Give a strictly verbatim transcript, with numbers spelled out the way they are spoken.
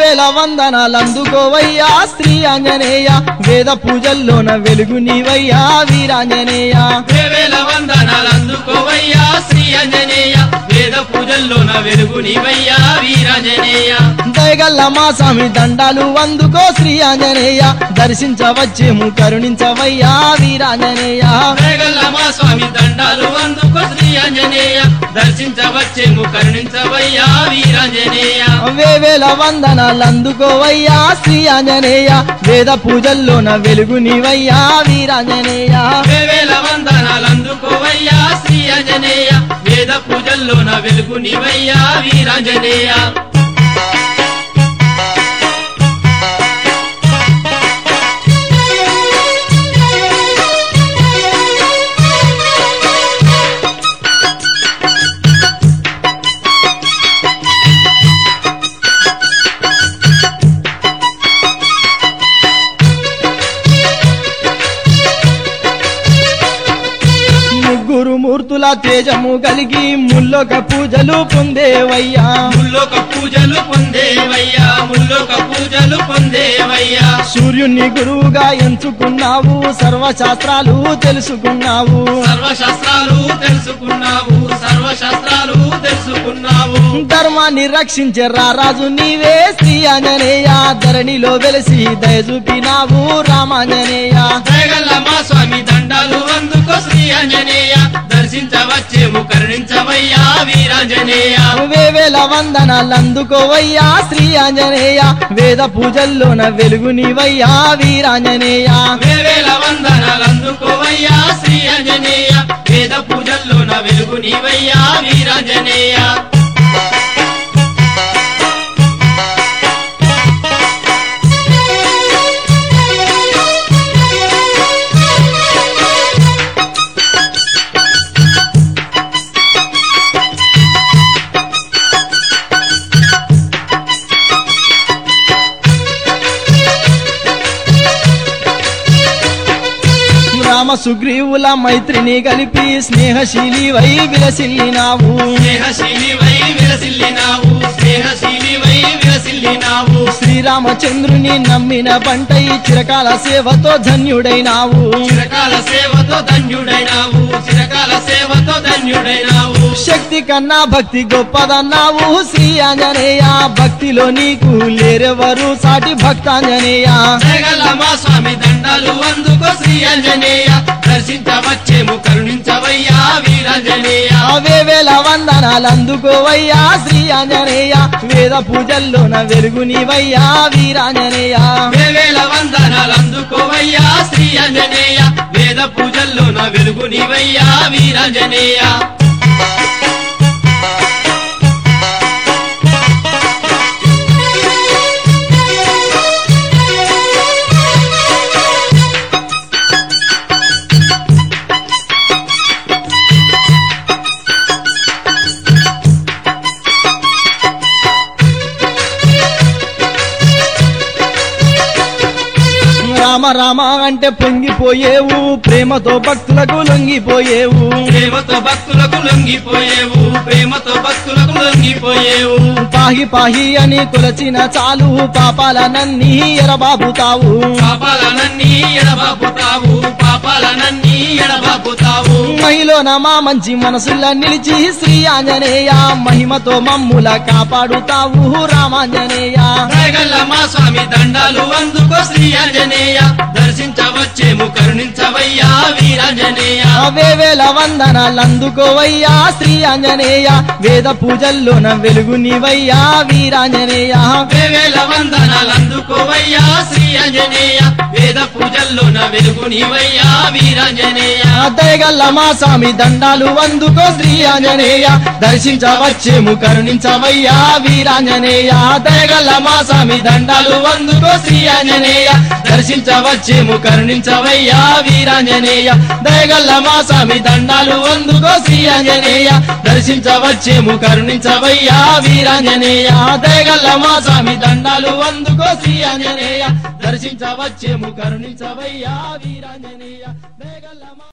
వేవేల వందనాలందుకోవయ్యా శ్రీ ఆంజనేయ వేద పూజల్లోన వెలుగు నీవయ్యా వీరాంజనేయ వేవేల వందనాలందుకోవయ్యా శ్రీ ఆంజనేయ వేద పూజల్లోన వెలుగు నీవయ్యా వీరాంజనేయ దయగల్ల మా స్వామి దండాలు అందుకో శ్రీ ఆంజనేయ దర్శించవచ్చేము కరుణించవయ్యా వీరాంజనేయ దయగల్ల మా స్వామి దండాలు అందుకో శ్రీ ఆంజనేయ దర్శించవచ్చేము కరుణించవయ్యా వీరాంజనేయ వేవేల వందనాలందుకోవయ్యా శ్రీ ఆంజనేయ వేద పూజల్లోన వెలుగు నీవయ్యా వీరాంజనేయ వేవేల వందనాలందుకోవయ్యా శ్రీ ఆంజనేయ వేద పూజల్లోన వెలుగు నీవయ్యా వీరాంజనేయ ముగ్గురు మూర్తుల తేజము కలిగి ముల్లోక పూజలు పొందేవయ్యా ముల్లోక పూజలు పొందేవయ్యా ముల్లోక పూజలు పొందేవయ్యా సూర్యుని గురువుగా ఎంచుకున్నావు సర్వశాస్త్రాలు తెలుసుకున్నావు సర్వశాస్త్రాలు తెలుసుకున్నావు సర్వశాస్త్రాలు తెలుసుకున్నావు ధర్మాన్ని రక్షించే రారాజు నీవే శ్రీ ఆంజనేయ ధరణిలో వెలిసి దయ చూపినావు రామాంజనేయ దయగల్ల మా స్వామి దండాలు అందుకో శ్రీ ఆంజనేయ దర్శించవచ్చేము కరుణించవయ్యా వీరాంజనేయ వేవేల వందనాలందుకోవయ్యా శ్రీ ఆంజనేయ వేద పూజల్లోన వెలుగు నీవయ్యా వీరాంజనేయ వేవేల వందనాలందుకోవయ్యా శ్రీ ఆంజనేయ వేద పూజల్లోన వెలుగు నీవయ్యా వీరాంజనేయ రామ సుగ్రీవుల మైత్రిని కలిపి స్నేహశీలి వై విలసిల్లినావు స్నేహశీలి వై విలసిల్లినావు స్నేహశీలి వై విలసిల్లినావు శ్రీరామచంద్రుని నమ్మిన పంటై చిరకాల సేవతో ధన్యుడైనావు చిరకాల సేవతో ధన్యుడైనావు చిరకాల సేవతో ధన్యుడైనావు శక్తి కన్నా భక్తి గొప్పదన్నావు శ్రీ ఆంజనేయ భక్తిలో నీకు లేరెవరు సాటి భక్తాంజనేయ జగల్ల మా స్వామి దండాలు అందుకో శ్రీ ఆంజనేయ దర్శించవచ్చేము కరుణించవయ్యా వీరాంజనేయ వేవేల వందనాలందుకోవయ్యా శ్రీ ఆంజనేయ వేద పూజల్లోన వెలుగు నీవయ్యా వీరాంజనేయ వేవేల వందనాలందుకోవయ్యా శ్రీ ఆంజనేయ వేద పూజల్లోన వెలుగు నీవయ్యా వీరాంజనేయ రామ రామ అంటే పొంగిపోయేవు ప్రేమతో భక్తులకు లొంగిపోయేవు ప్రేమతో భక్తులకు లొంగిపోయేవు ప్రేమతో భక్తులకు లొంగిపోయేవు పాహి పాహి అని కొలచిన చాలు పాపాలనన్నీ ఎరబాబుతావు పాపాలనన్నీ ఎడబాపుతావు పాపాలనన్నీ ఎడబాపుతావు మహిలోన మా మంచి మనసులా నిలిచి శ్రీ ఆంజనేయ మహిమతో మమ్ముల కాపాడుతావు రామాంజనేయ దయగల్ల మా స్వామి దండాలు అందుకో శ్రీ ఆంజనేయ దర్శించవచ్చేము కరుణించవయ్యా వీరాంజనేయ వేవేల వందనాలందుకోవయ్యా శ్రీ ఆంజనేయ వేద పూజల్లోన వెలుగు నీవయ్యా వీరాంజనేయ వేవేల వందనాలందుకోవయ్యా శ్రీ ఆంజనేయ వేద పూజల్లోన వెలుగు నీవయ్యా వీరాంజనేయ దయగల్ల మా స్వామి దండాలు అందుకో శ్రీ ఆంజనేయ దర్శించవచ్చేము కరుణించవయ్యా వీరాంజనేయ దయగల్ల మా స్వామి దండాలు అందుకో శ్రీ ఆంజనేయ దర్శించవచ్చేము కరుణించవయ్యా వీరాంజనేయ దయగల్ల మా స్వామి దండాలు అందుకో శ్రీ ఆంజనేయ దర్శించవచ్చేము కరుణించవయ్యా వీరాంజనేయ దయగల్ల మా స్వామి దండాలు అందుకో శ్రీ ఆంజనేయ దర్శించవచ్చేము కరుణించవయ్యా వీరాంజనేయ దయగల్ల